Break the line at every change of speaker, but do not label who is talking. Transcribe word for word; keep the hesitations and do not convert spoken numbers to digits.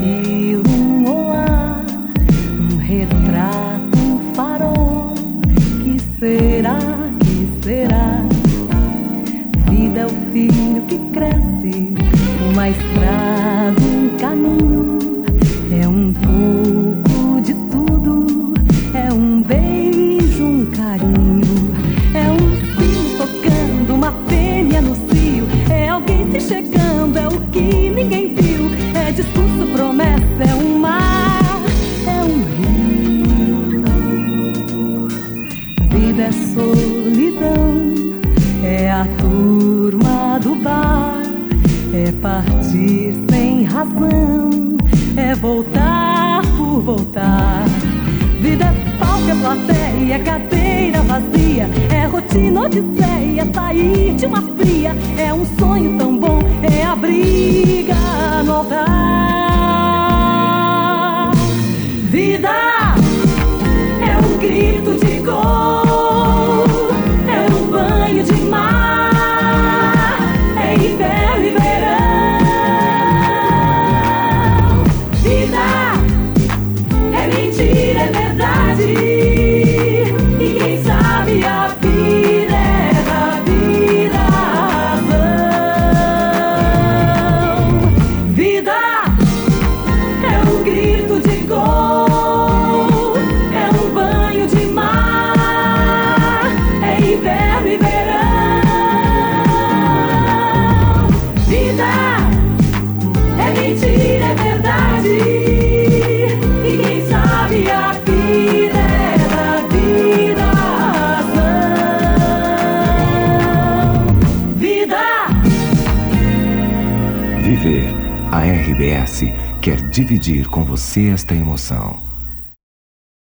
fila, um olá, um retrato, um farol. Que será, que será? Vida é o filho que cresce, uma estrada, um caminho. É um pouco de tudo, é um beijo, um carinho. É um sino tocando, uma fêmea no cio. É alguém se chegando, é o que ninguém viu. É discurso, promessa, é um mar, é um rio. Vida é solidão, é a turma do bar. É partir sem razão, é voltar por voltar. Vida é palco, é plateia, é cadeira vazia. É rotina, odisseia, é sair de uma fria. É um sonho tão bom, é a briga no altar. Vida é um grito de gol, é um banho de mar, é inverno e verão. Vida é mentira, é verdade, e quem sabe a vida é da vida a razão. Vida é um grito de gol, é um banho de mar, é inverno e verão. Vida é mentira, é verdade, e quem sabe a vida é da vida a razão. Vida.
Viver. A R B S quer dividir com você esta emoção.